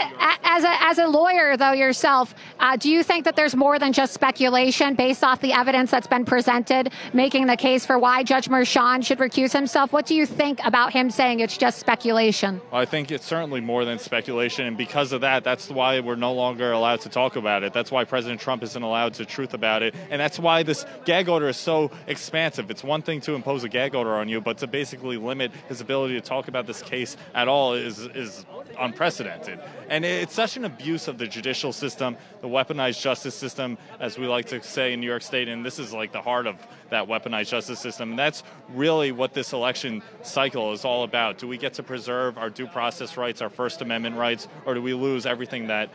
As a lawyer, though, yourself, do you think that there's more than just speculation based off the evidence that's been presented, making the case for why Judge Merchan should recuse himself? What do you think about him saying it's just speculation? Well, I think it's certainly more than speculation, and because of that, that's why we're no longer allowed to talk about it. That's why President Trump isn't allowed to truth about it, and that's why this gag order is so expansive. It's one thing to impose a gag order on you, but to basically limit his ability to talk about this case at all is unprecedented. And it's such an abuse of the judicial system, the weaponized justice system, as we like to say in New York State, and this is like the heart of that weaponized justice system. And that's really what this election cycle is all about. Do we get to preserve our due process rights, our First Amendment rights, or do we lose everything that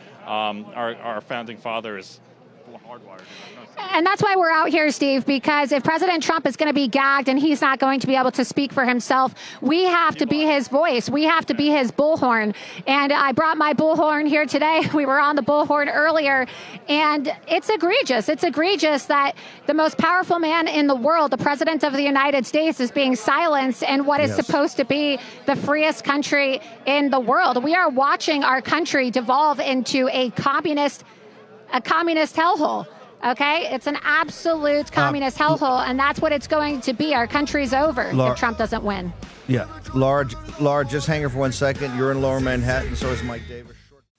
our founding fathers hardwired? And that's why we're out here, Steve, because if President Trump is going to be gagged and he's not going to be able to speak for himself, we have to be his voice. We have to be his bullhorn. And I brought my bullhorn here today. We were on the bullhorn earlier, and it's egregious. It's egregious that the most powerful man in the world, the President of the United States, is being silenced in what is supposed to be the freest country in the world. We are watching our country devolve into a communist hellhole. Okay, it's an absolute communist hellhole, and that's what it's going to be. Our country's over if Trump doesn't win. Yeah, Laura, just hang here for 1 second. You're in Lower Manhattan, so is Mike Davis.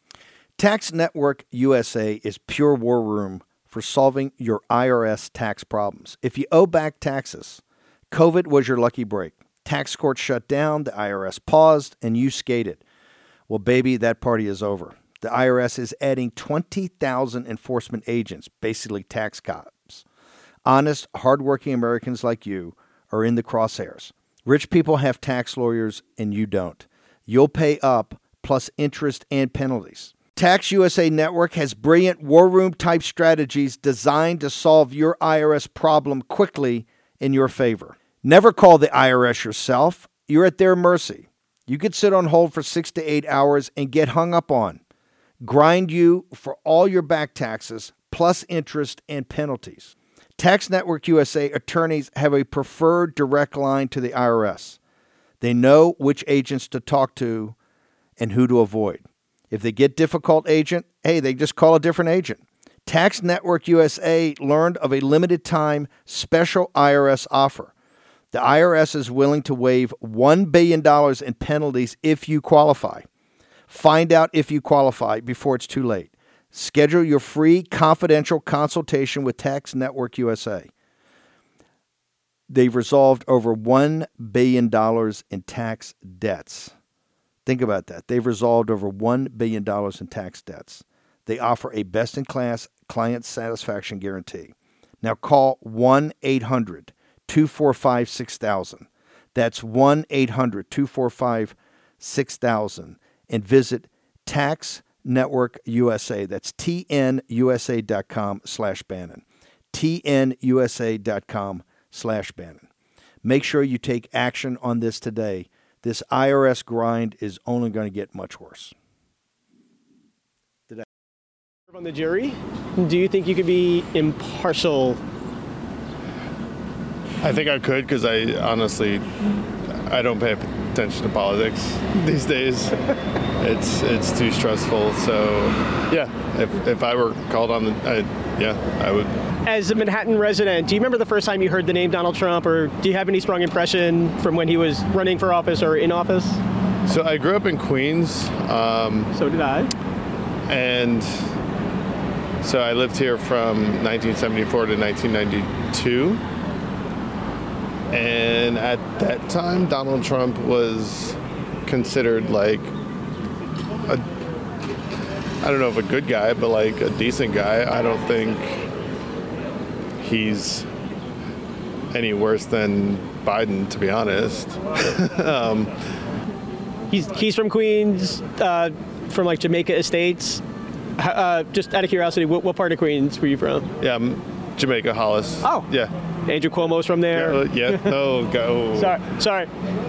Tax Network USA is pure war room for solving your IRS tax problems. If you owe back taxes, COVID was your lucky break. Tax court shut down, the IRS paused, and you skated. Well, baby, that party is over. The IRS is adding 20,000 enforcement agents, basically tax cops. Honest, hardworking Americans like you are in the crosshairs. Rich people have tax lawyers, and you don't. You'll pay up, plus interest and penalties. Tax USA Network has brilliant war room-type strategies designed to solve your IRS problem quickly in your favor. Never call the IRS yourself. You're at their mercy. You could sit on hold for 6 to 8 hours and get hung up on. Grind you for all your back taxes, plus interest and penalties. Tax Network USA attorneys have a preferred direct line to the IRS. They know which agents to talk to and who to avoid. If they get difficult agent, hey, they just call a different agent. Tax Network USA learned of a limited time special IRS offer. The IRS is willing to waive $1 billion in penalties if you qualify. Find out if you qualify before it's too late. Schedule your free confidential consultation with Tax Network USA. They've resolved over $1 billion in tax debts. Think about that. They've resolved over $1 billion in tax debts. They offer a best-in-class client satisfaction guarantee. Now call 1-800-245-6000. That's 1-800-245-6000 and visit Tax Network USA. That's tnusa.com/Bannon. tnusa.com/Bannon. Make sure you take action on this today. This IRS grind is only going to get much worse. On the jury, do you think you could be impartial? I think I could, because I don't pay attention to politics these days. It's too stressful. So yeah, if I were called on, I would. As a Manhattan resident, do you remember the first time you heard the name Donald Trump, or do you have any strong impression from when he was running for office or in office? So I grew up in Queens. So did I. And so I lived here from 1974 to 1992. And at that time, Donald Trump was considered like I don't know if a good guy, but like a decent guy. I don't think he's any worse than Biden, to be honest. He's from Queens, from like Jamaica Estates. Just out of curiosity, what part of Queens were you from? Yeah, I'm Jamaica, Hollis. Oh. Yeah. Andrew Cuomo's from there? Yeah. No, go. Sorry.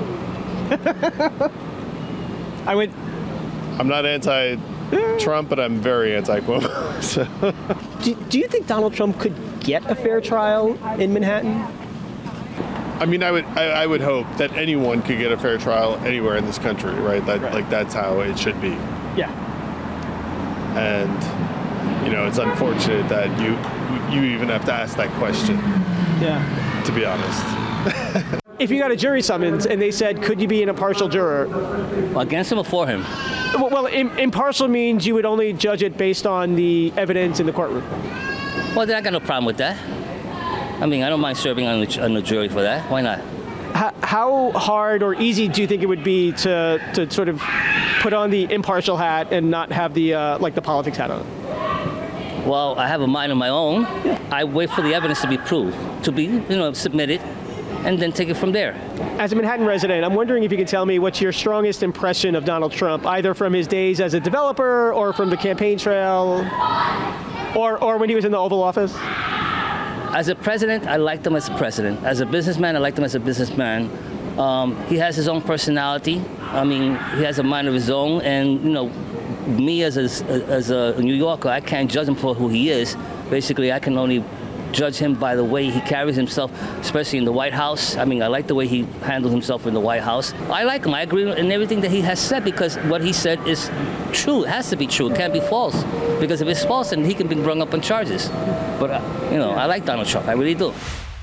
I'm not anti-Trump, but I'm very anti-Cuomo. So. Do you think Donald Trump could get a fair trial in Manhattan? I mean, I would hope that anyone could get a fair trial anywhere in this country, right? Like that's how it should be. Yeah. And it's unfortunate that you even have to ask that question. Yeah. To be honest. If you got a jury summons and they said, could you be an impartial juror? Against him or for him? Well, impartial means you would only judge it based on the evidence in the courtroom. Well, then I got no problem with that. I mean, I don't mind serving on the jury for that. Why not? How hard or easy do you think it would be to sort of put on the impartial hat and not have the the politics hat on? Well, I have a mind of my own. I wait for the evidence to be proved, to be submitted, and then take it from there. As a Manhattan resident, I'm wondering if you can tell me what's your strongest impression of Donald Trump, either from his days as a developer or from the campaign trail, or when he was in the Oval Office? As a president, I liked him as a president. As a businessman, I liked him as a businessman. He has his own personality. I mean, he has a mind of his own, and me as a New Yorker, I can't judge him for who he is. Basically, I can only judge him by the way he carries himself, especially in the White House. I mean, I like the way he handles himself in the White House. I like him. I agree in everything that he has said, because what he said is true. It has to be true. It can't be false. Because if it's false, then he can be brought up on charges. But, I like Donald Trump. I really do.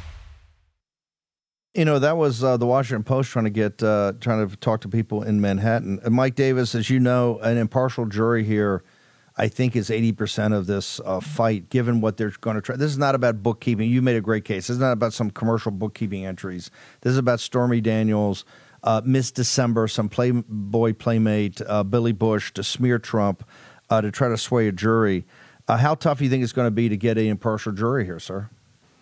That was the Washington Post trying to talk to people in Manhattan. And Mike Davis, as you know, an impartial jury here, I think, is 80% of this fight, given what they're going to try. This is not about bookkeeping. You made a great case. This is not about some commercial bookkeeping entries. This is about Stormy Daniels, Miss December, some Playboy playmate, Billy Bush, to smear Trump, to try to sway a jury. How tough do you think it's going to be to get an impartial jury here, sir?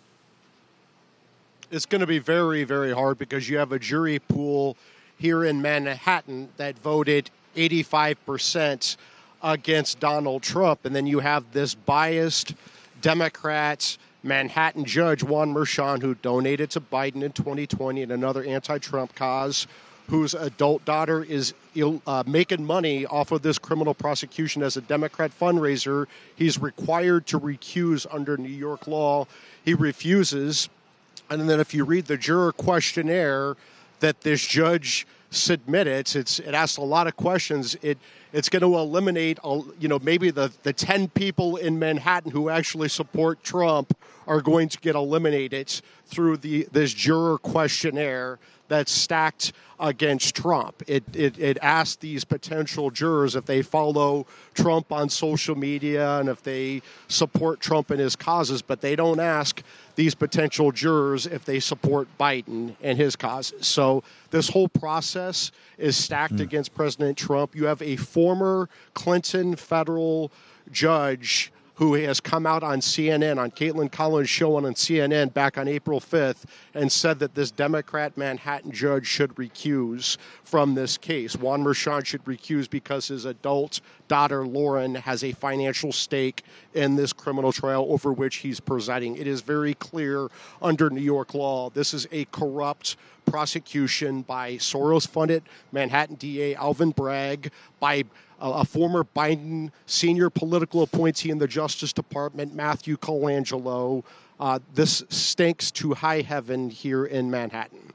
It's going to be very, very hard, because you have a jury pool here in Manhattan that voted 85% against Donald Trump. And then you have this biased Democrat Manhattan judge, Juan Merchan, who donated to Biden in 2020 in another anti-Trump cause, whose adult daughter is making money off of this criminal prosecution as a Democrat fundraiser. He's required to recuse under New York law. He refuses. And then if you read the juror questionnaire that this judge submitted, it asks a lot of questions. It's going to eliminate, maybe the 10 people in Manhattan who actually support Trump are going to get eliminated through this juror questionnaire that's stacked against Trump. It asked these potential jurors if they follow Trump on social media and if they support Trump and his causes, but they don't ask these potential jurors if they support Biden and his causes. So this whole process is stacked against President Trump. You have a former Clinton federal judge who has come out on CNN, on Caitlin Collins' show on CNN back on April 5th, and said that this Democrat Manhattan judge should recuse from this case. Juan Merchan should recuse because his adult daughter, Lauren, has a financial stake in this criminal trial over which he's presiding. It is very clear under New York law, this is a corrupt prosecution by Soros-funded Manhattan DA Alvin Bragg, by a former Biden senior political appointee in the Justice Department, Matthew Colangelo. This stinks to high heaven here in Manhattan.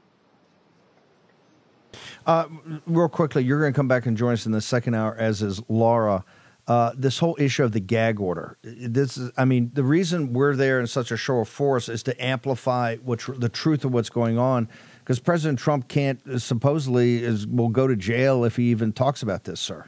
Real quickly, you're going to come back and join us in the second hour, as is Laura. This whole issue of the gag order. The reason we're there in such a show of force is to amplify the truth of what's going on, because President Trump will go to jail if he even talks about this, sir.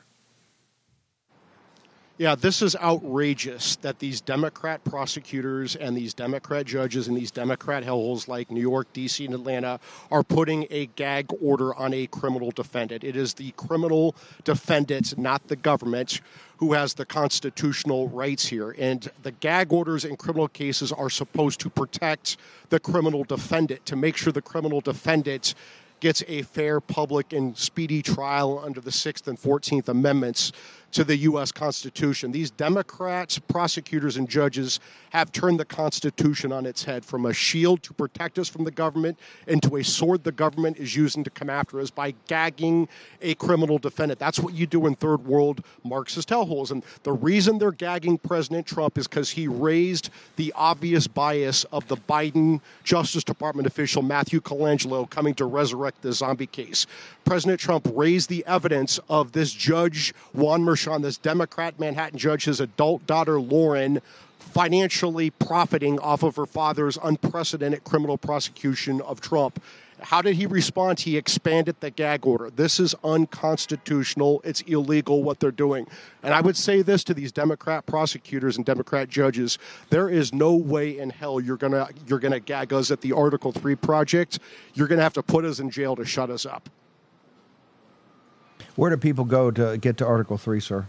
Yeah, this is outrageous that these Democrat prosecutors and these Democrat judges and these Democrat hellholes like New York, D.C., and Atlanta are putting a gag order on a criminal defendant. It is the criminal defendant, not the government, who has the constitutional rights here. And the gag orders in criminal cases are supposed to protect the criminal defendant, to make sure the criminal defendant gets a fair, public, and speedy trial under the 6th and 14th Amendments to the U.S. Constitution. These Democrats, prosecutors, and judges have turned the Constitution on its head, from a shield to protect us from the government into a sword the government is using to come after us by gagging a criminal defendant. That's what you do in third world Marxist hellholes. And the reason they're gagging President Trump is because he raised the obvious bias of the Biden Justice Department official Matthew Colangelo coming to resurrect the zombie case. President Trump raised the evidence of this judge, Juan Merchan, this Democrat Manhattan judge, his adult daughter, Lauren, financially profiting off of her father's unprecedented criminal prosecution of Trump. How did he respond? He expanded the gag order. This is unconstitutional. It's illegal what they're doing. And I would say this to these Democrat prosecutors and Democrat judges: there is no way in hell you're gonna gag us at the Article 3 project. You're gonna have to put us in jail to shut us up. Where do people go to get to Article 3, sir?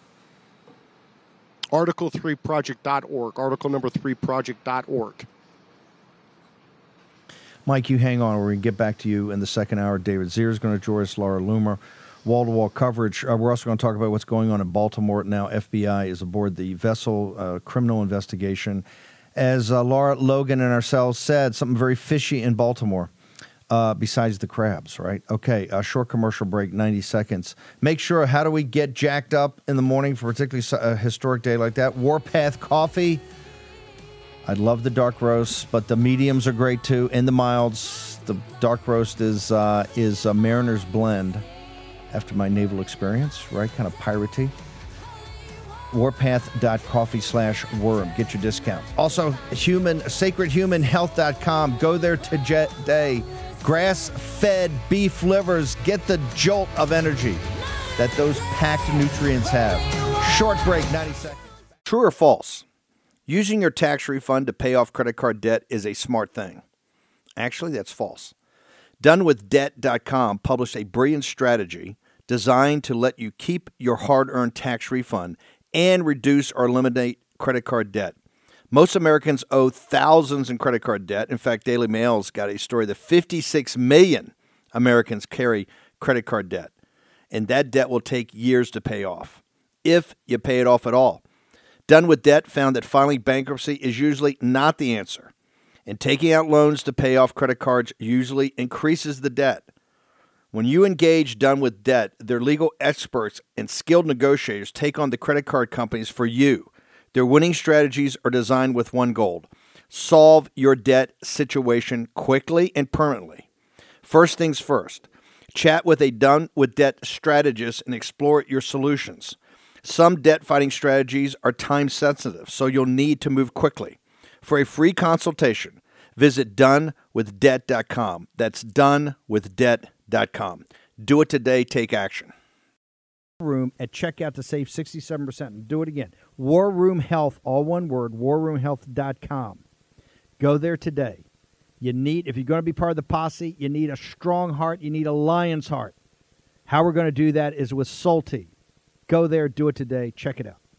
Article3project.org. Article number 3project.org. Mike, you hang on. We're going to get back to you in the second hour. David Zier is going to join us, Laura Loomer. Wall-to-wall coverage. We're also going to talk about what's going on in Baltimore now. FBI is aboard the vessel, criminal investigation. As Laura, Logan, and ourselves said, something very fishy in Baltimore. Besides the crabs, right? Okay, a short commercial break, 90 seconds. Make sure, how do we get jacked up in the morning for particularly a historic day like that? Warpath Coffee. I love the dark roast, but the mediums are great too, and the milds. The dark roast is a Mariner's Blend after my naval experience, right? Kind of piratey. Warpath.coffee/worm. Get your discount. Also, sacredhumanhealth.com. Go there today. Grass-fed beef livers. Get the jolt of energy that those packed nutrients have. Short break, 90 seconds. True or false? Using your tax refund to pay off credit card debt is a smart thing. Actually, that's false. DoneWithDebt.com published a brilliant strategy designed to let you keep your hard-earned tax refund and reduce or eliminate credit card debt. Most Americans owe thousands in credit card debt. In fact, Daily Mail's got a story that 56 million Americans carry credit card debt, and that debt will take years to pay off, if you pay it off at all. Done with Debt found that filing bankruptcy is usually not the answer, and taking out loans to pay off credit cards usually increases the debt. When you engage Done with Debt, their legal experts and skilled negotiators take on the credit card companies for you. Their winning strategies are designed with one goal: solve your debt situation quickly and permanently. First things first, chat with a Done with Debt strategist and explore your solutions. Some debt fighting strategies are time sensitive, so you'll need to move quickly. For a free consultation, Visit donewithdebt.com. That's donewithdebt.com. Do it today. Take action. Room at checkout to save 67%. And do it again. War Room Health, all one word, warroomhealth.com. Go there today. You need, if you're going to be part of the posse, you need a strong heart. You need a lion's heart. How we're going to do that is with Solti. Go there, do it today. Check it out.